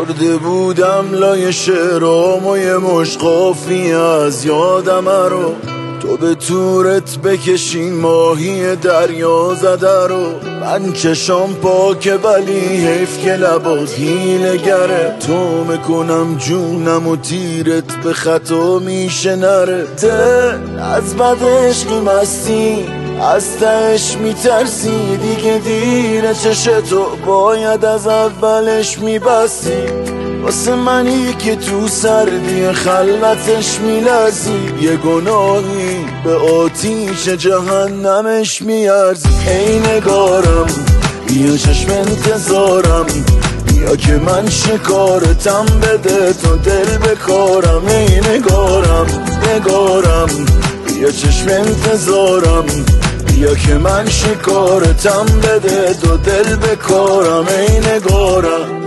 برده بودم لای شعرام و یه مشقافی از یادم رو. تو به تورت بکشین ماهی دریا زده رو. من چشام پاکه ولی حیف که لبات حیله گره. تو میکنم جونم و تیرت به خطا میشه نره. از بد عشقی مستی از تهش میترسی دیگه دیره. چشتو باید از اولش میبستی واسه منی که تو سردی خلوتش میلرزی. یه گناهی به آتیش جهنمش میارزی. ای نگارم بیا چشم انتظارم، بیا که من شکارتم بده تو دل بکارم. ای نگارم بیا چشم انتظارم، بیا که من شکارتم بده تو دل بکارم. ای نگارم